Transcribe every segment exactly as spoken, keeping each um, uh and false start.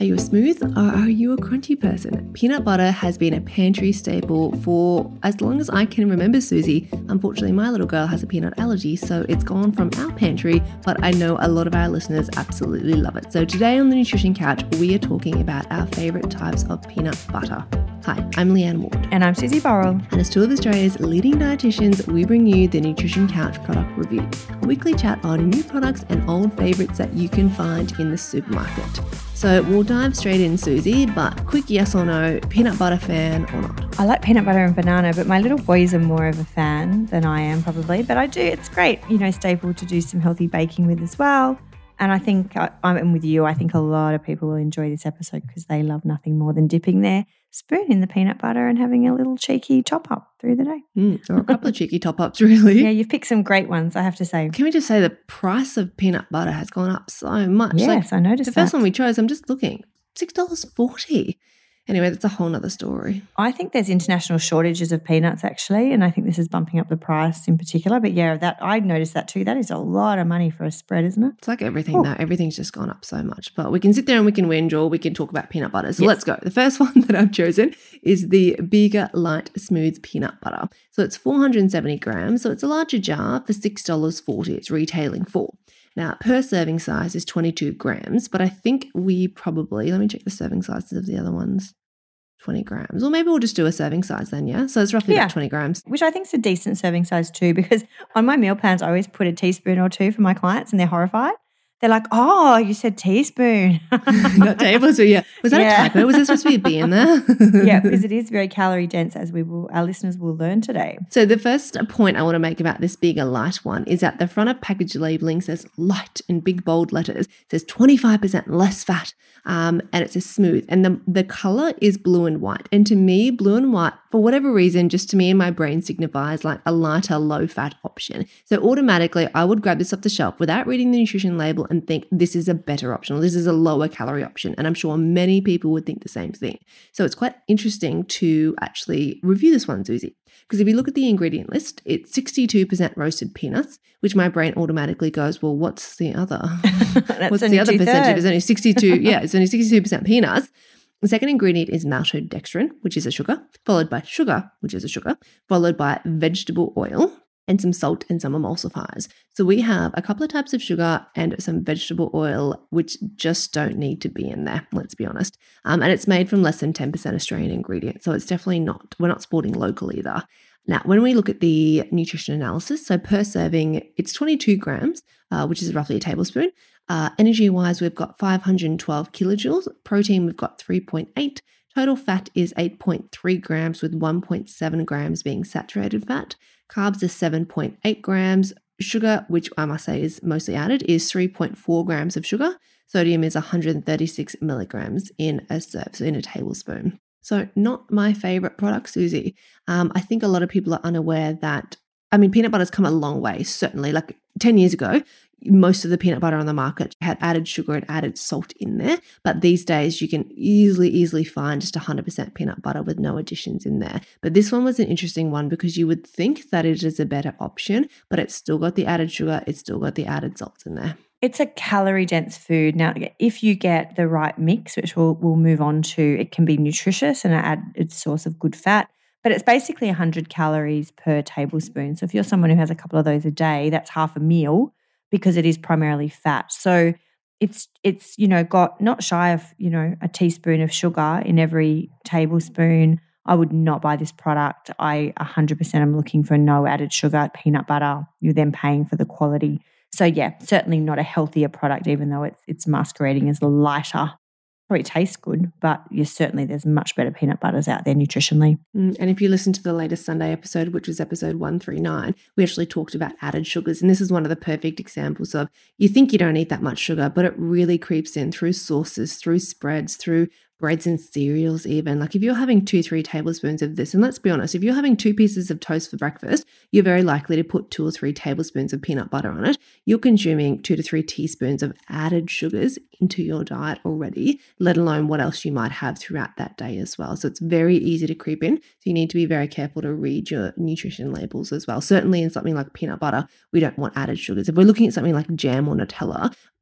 Are you a smooth or are you a crunchy person? Peanut butter has been a pantry staple for as long as I can remember, Susie. Unfortunately, my little girl has a peanut allergy, so it's gone from our pantry, but I know a lot of our listeners absolutely love it. So today on the Nutrition Couch, we are talking about our favourite types of peanut butter. Hi, I'm Leanne Ward. And I'm Susie Burrell. And as two of Australia's leading dietitians, we bring you the Nutrition Couch Product Review, a weekly chat on new products and old favourites that you can find in the supermarket. So we'll dive straight in, Susie, but quick yes or no, peanut butter fan or not? I like peanut butter and banana, but my little boys are more of a fan than I am probably. But I do, it's great, you know, staple to do some healthy baking with as well. And I think I, I'm with you. I think a lot of people will enjoy this episode because they love nothing more than dipping their spoon in the peanut butter and having a little cheeky top up through the day. Mm, or a couple of cheeky top ups, really. Yeah, you've picked some great ones, I have to say. Can we just say the price of peanut butter has gone up so much? Yes, like, I noticed the first that. one we chose, I'm just looking, six dollars forty. Anyway, that's a whole nother story. I think there's international shortages of peanuts actually, and I think this is bumping up the price in particular. But yeah, that I noticed that too. That is a lot of money for a spread, isn't it? It's like everything oh. though. Everything's just gone up so much. But we can sit there and we can whinge or we can talk about peanut butter. So yes. Let's go. The first one that I've chosen is the Bega Light Smooth Peanut Butter. So it's four hundred seventy grams. So it's a larger jar for six dollars forty. It's retailing for. Now, per serving size is twenty-two grams, but I think we probably, let me check the serving sizes of the other ones, twenty grams. Or maybe we'll just do a serving size then, yeah? So it's roughly yeah. about twenty grams. Which I think is a decent serving size too, because on my meal plans, I always put a teaspoon or two for my clients and they're horrified. They're like, oh, you said teaspoon. Not tablespoon, yeah. Was that yeah. a typo? Was there supposed to be a B in there? Yeah, because it is very calorie dense, as we will, our listeners will learn today. So the first point I want to make about this Bega Light one is that the front of package labeling says light in big bold letters. It says twenty-five percent less fat, um, and it says smooth. And the, the colour is blue and white. And to me, blue and white, for whatever reason, just to me in my brain signifies like a lighter, low-fat option. So automatically, I would grab this off the shelf without reading the nutrition label and think this is a better option, or this is a lower calorie option. And I'm sure many people would think the same thing. So it's quite interesting to actually review this one, Susie, because if you look at the ingredient list, it's sixty-two percent roasted peanuts, which my brain automatically goes, well, what's the other? What's the other percentage? It's only sixty-two. Yeah, it's only sixty-two percent peanuts. The second ingredient is maltodextrin, which is a sugar, followed by sugar, which is a sugar, followed by vegetable oil, and some salt and some emulsifiers. So we have a couple of types of sugar and some vegetable oil, which just don't need to be in there, let's be honest. Um, and it's made from less than ten percent Australian ingredients. So it's definitely not, we're not sporting local either. Now, when we look at the nutrition analysis, so per serving, it's twenty-two grams, uh, which is roughly a tablespoon. Uh, energy-wise, we've got five hundred twelve kilojoules. Protein, we've got three point eight. Total fat is eight point three grams with one point seven grams being saturated fat. Carbs are seven point eight grams. Sugar, which I must say is mostly added, is three point four grams of sugar. Sodium is one hundred thirty-six milligrams in a serve, so in a tablespoon. So not my favorite product, Susie. Um, I think a lot of people are unaware that, I mean, peanut butter's come a long way, certainly. Like ten years ago, most of the peanut butter on the market had added sugar and added salt in there. But these days you can easily, easily find just one hundred percent peanut butter with no additions in there. But this one was an interesting one because you would think that it is a better option, but it's still got the added sugar. It's still got the added salts in there. It's a calorie dense food. Now, if you get the right mix, which we'll, we'll move on to, it can be nutritious and add its source of good fat. But it's basically one hundred calories per tablespoon. So if you're someone who has a couple of those a day, that's half a meal, because it is primarily fat. So it's, it's you know, got not shy of, you know, a teaspoon of sugar in every tablespoon. I would not buy this product. I one hundred percent am looking for no added sugar, peanut butter. You're then paying for the quality. So yeah, certainly not a healthier product, even though it's, it's masquerading as lighter. Probably tastes good, but you certainly there's much better peanut butters out there nutritionally. Mm, and if you listen to the latest Sunday episode, which was episode one thirty-nine, we actually talked about added sugars. And this is one of the perfect examples of you think you don't eat that much sugar, but it really creeps in through sauces, through spreads, through breads and cereals even. Like if you're having two, three tablespoons of this, and let's be honest, if you're having two pieces of toast for breakfast, you're very likely to put two or three tablespoons of peanut butter on it. You're consuming two to three teaspoons of added sugars into your diet already, let alone what else you might have throughout that day as well. So it's very easy to creep in. So you need to be very careful to read your nutrition labels as well. Certainly in something like peanut butter, we don't want added sugars. If we're looking at something like jam or Nutella,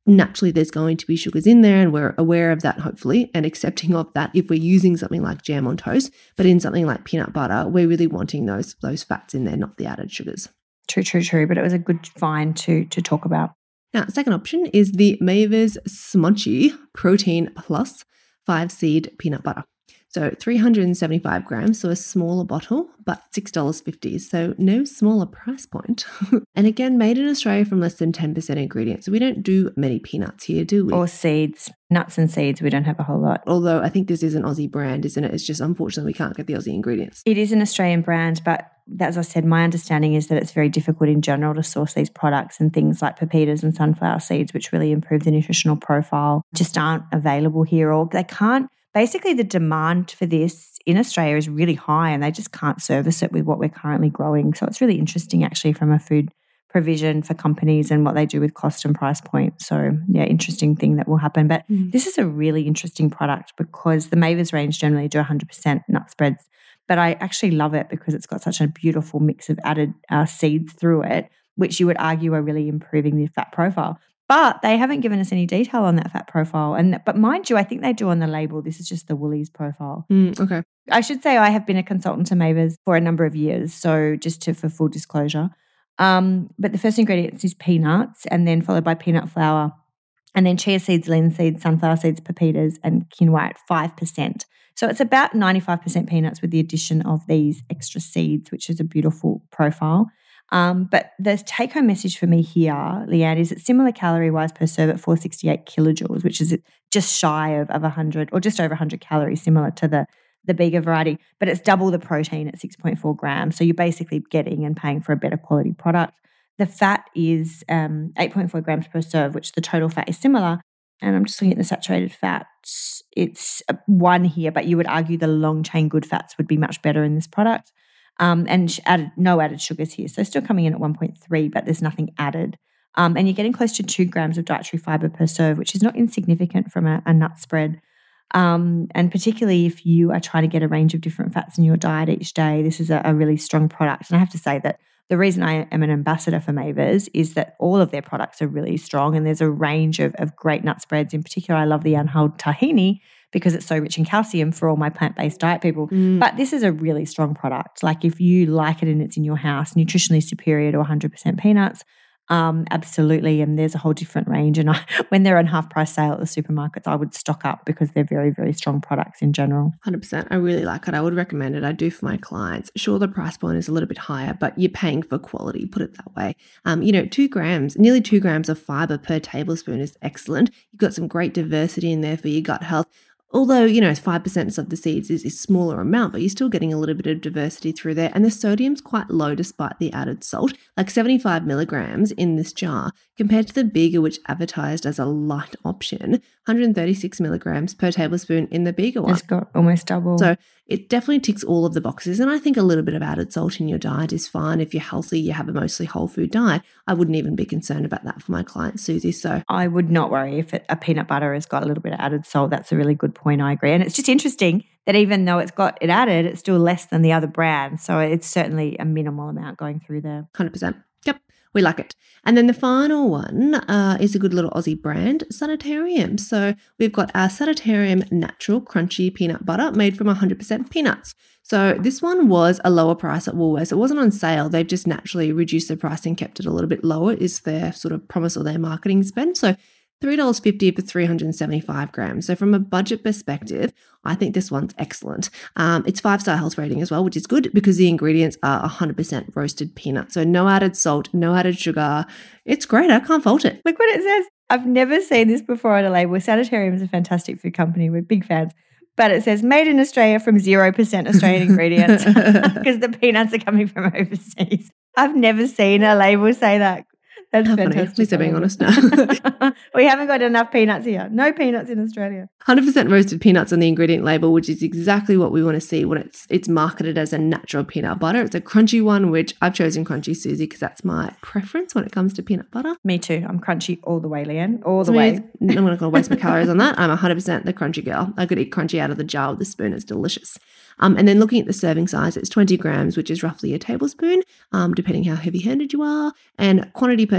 naturally there's going to be sugars in there, and we're aware of that, hopefully, and accepting of that if we're using something like jam on toast. But in something like peanut butter, we're really wanting those those fats in there, not the added sugars. True, true, true. But it was a good find to to talk about. Now, second option is the Mavis Smunchy Protein Plus five seed peanut butter. So three hundred seventy-five grams, so a smaller bottle, but six dollars fifty. So no smaller price point. And again, made in Australia from less than ten percent ingredients. So we don't do many peanuts here, do we? Or seeds. Nuts and seeds, we don't have a whole lot. Although I think this is an Aussie brand, isn't it? It's just unfortunately we can't get the Aussie ingredients. It is an Australian brand, but as I said, my understanding is that it's very difficult in general to source these products, and things like pepitas and sunflower seeds, which really improve the nutritional profile, just aren't available here, or they can't. Basically, the demand for this in Australia is really high, and they just can't service it with what we're currently growing. So it's really interesting actually from a food provision for companies and what they do with cost and price point. So yeah, interesting thing that will happen. But mm. this is a really interesting product because the Mavis range generally do one hundred percent nut spreads, but I actually love it because it's got such a beautiful mix of added uh, seeds through it, which you would argue are really improving the fat profile. But they haven't given us any detail on that fat profile. And but mind you, I think they do on the label. This is just the Woolies profile. Mm, okay. I should say I have been a consultant to Mavis for a number of years. So just to for full disclosure. Um, but the first ingredient is peanuts, and then followed by peanut flour, and then chia seeds, linseed, sunflower seeds, pepitas, and quinoa at five percent. So it's about ninety-five percent peanuts with the addition of these extra seeds, which is a beautiful profile. Um, but the take-home message for me here, Leanne, is it's similar calorie-wise per serve at four hundred sixty-eight kilojoules, which is just shy of, of one hundred or just over one hundred calories, similar to the, the bigger variety. But it's double the protein at six point four grams. So you're basically getting and paying for a better quality product. The fat is um, eight point four grams per serve, which the total fat is similar. And I'm just looking at the saturated fats. It's one here, but you would argue the long-chain good fats would be much better in this product. Um, and added, no added sugars here. So still coming in at one point three, but there's nothing added. Um, and you're getting close to two grams of dietary fiber per serve, which is not insignificant from a, a nut spread. Um, and particularly if you are trying to get a range of different fats in your diet each day, this is a, a really strong product. And I have to say that the reason I am an ambassador for Mavis is that all of their products are really strong, and there's a range of, of great nut spreads. In particular, I love the unhulled tahini because it's so rich in calcium for all my plant-based diet people. Mm. But this is a really strong product. Like if you like it and it's in your house, nutritionally superior to one hundred percent peanuts, um, absolutely. And there's a whole different range. And I, when they're on half price sale at the supermarkets, I would stock up because they're very, very strong products in general. one hundred percent. I really like it. I would recommend it. I do for my clients. Sure, the price point is a little bit higher, but you're paying for quality, put it that way. Um, you know, two grams, nearly two grams of fiber per tablespoon is excellent. You've got some great diversity in there for your gut health. Although, you know, five percent of the seeds is a smaller amount, but you're still getting a little bit of diversity through there. And the sodium's quite low despite the added salt, like seventy-five milligrams in this jar, compared to the bigger, which advertised as a light option, one hundred thirty-six milligrams per tablespoon in the bigger one. It's got almost double. So it definitely ticks all of the boxes. And I think a little bit of added salt in your diet is fine. If you're healthy, you have a mostly whole food diet, I wouldn't even be concerned about that for my client, Susie. So I would not worry if it, a peanut butter has got a little bit of added salt. That's a really good point. I agree. And it's just interesting that even though it's got it added, it's still less than the other brand. So it's certainly a minimal amount going through there. one hundred percent. Yep. We like it. And then the final one uh, is a good little Aussie brand, Sanitarium. So we've got our Sanitarium Natural Crunchy Peanut Butter made from one hundred percent peanuts. So this one was a lower price at Woolworths. It wasn't on sale. They've just naturally reduced the price and kept it a little bit lower is their sort of promise or their marketing spend. So three dollars fifty for three hundred seventy-five grams. So from a budget perspective, I think this one's excellent. Um, it's five-star health rating as well, which is good because the ingredients are one hundred percent roasted peanuts. So no added salt, no added sugar. It's great. I can't fault it. Look what it says. I've never seen this before on a label. Sanitarium is a fantastic food company. We're big fans. But it says made in Australia from zero percent Australian ingredients because the peanuts are coming from overseas. I've never seen a label say that. That's How fantastic. funny. At least they're being honest now. We haven't got enough peanuts here. No peanuts in Australia. one hundred percent roasted peanuts on the ingredient label, which is exactly what we want to see when it's it's marketed as a natural peanut butter. It's a crunchy one, which I've chosen crunchy, Susie, because that's my preference when it comes to peanut butter. Me too. I'm crunchy all the way, Leanne. All the So way. I'm not going to waste my calories on that. I'm one hundred percent the crunchy girl. I could eat crunchy out of the jar with a spoon. It's delicious. Um, and then looking at the serving size, it's twenty grams, which is roughly a tablespoon, um, depending how heavy-handed you are. And quantity per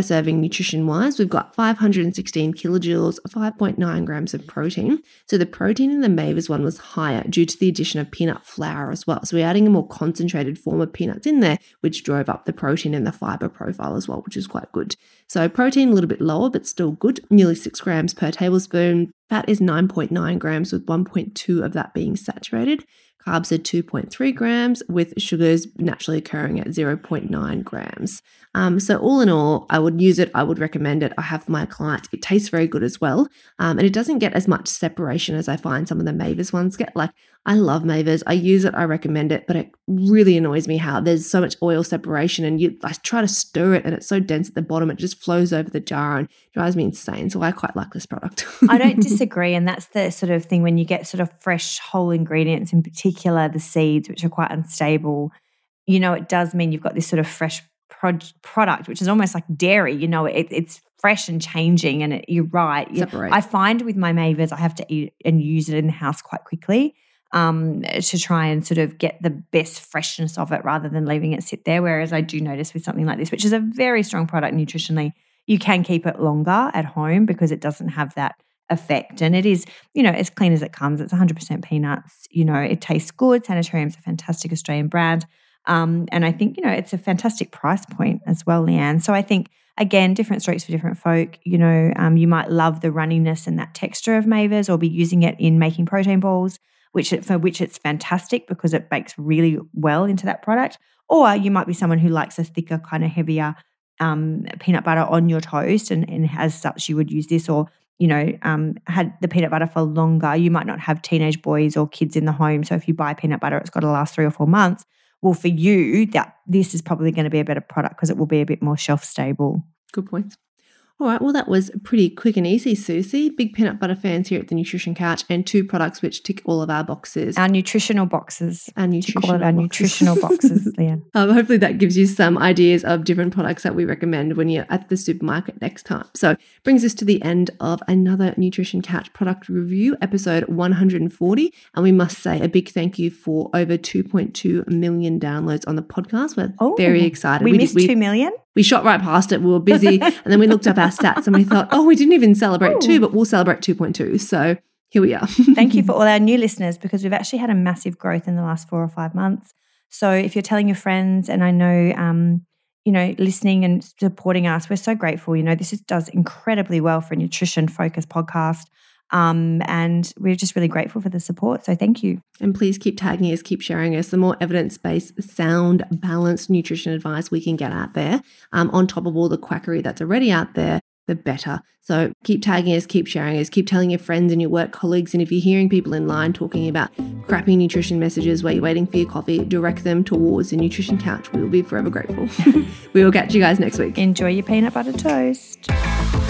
per serving nutrition-wise, we've got five hundred sixteen kilojoules, five point nine grams of protein. So the protein in the Mavis one was higher due to the addition of peanut flour as well. So we're adding a more concentrated form of peanuts in there, which drove up the protein and the fiber profile as well, which is quite good. So protein a little bit lower, but still good, nearly six grams per tablespoon. Fat is nine point nine grams, with one point two of that being saturated. Carbs are two point three grams, with sugars naturally occurring at zero point nine grams. Um, so all in all, I would use it. I would recommend it. I have for my clients. It tastes very good as well. Um, and it doesn't get as much separation as I find some of the Mavis ones get. Like, I love Mavis. I use it. I recommend it. But it really annoys me how there's so much oil separation, and you I try to stir it and it's so dense at the bottom. It just flows over the jar and drives me insane. So I quite like this product. I don't disagree. And that's the sort of thing when you get sort of fresh whole ingredients, in particular the seeds, which are quite unstable, you know, it does mean you've got this sort of fresh pro- product, which is almost like dairy, you know, it, it's fresh and changing. And it, you're right. Separate. I find with my Mavis, I have to eat and use it in the house quite quickly um, to try and sort of get the best freshness of it rather than leaving it sit there. Whereas I do notice with something like this, which is a very strong product nutritionally, you can keep it longer at home because it doesn't have that effect. And it is, you know, as clean as it comes. It's one hundred percent peanuts. You know, it tastes good. Sanitarium's a fantastic Australian brand. Um, and I think, you know, it's a fantastic price point as well, Leanne. So I think, again, different strokes for different folk. You know, um, you might love the runniness and that texture of Mavis, or be using it in making protein balls, which it, for which it's fantastic because it bakes really well into that product. Or you might be someone who likes a thicker, kind of heavier um, peanut butter on your toast, and, and as such you would use this. Or, you know, um, had the peanut butter for longer. You might not have teenage boys or kids in the home. So if you buy peanut butter, it's got to last three or four months. Well, for you, that this is probably going to be a better product because it will be a bit more shelf stable. Good point. All right, well, that was pretty quick and easy, Susie. Big peanut butter fans here at the Nutrition Couch, and two products which tick all of our boxes. Our nutritional boxes. Our nutritional, call it our boxes. nutritional boxes, Leanne. Um, hopefully that gives you some ideas of different products that we recommend when you're at the supermarket next time. So brings us to the end of another Nutrition Couch product review, episode one hundred forty. And we must say a big thank you for over two point two million downloads on the podcast. We're oh, very excited. We, we missed did, we, two million? We shot right past it. We were busy. And then we looked up our stats and we thought, oh, we didn't even celebrate Ooh. two, but we'll celebrate two point two. So here we are. Thank you for all our new listeners, because we've actually had a massive growth in the last four or five months. So if you're telling your friends, and I know, um, you know, listening and supporting us, we're so grateful. You know, this is, does incredibly well for a nutrition-focused podcast. Um, and we're just really grateful for the support. So thank you. And please keep tagging us, keep sharing us. The more evidence-based, sound, balanced nutrition advice we can get out there, um, on top of all the quackery that's already out there, the better. So keep tagging us, keep sharing us, keep telling your friends and your work colleagues. And if you're hearing people in line talking about crappy nutrition messages where you're waiting for your coffee, direct them towards the Nutrition Couch. We will be forever grateful. We will catch you guys next week. Enjoy your peanut butter toast.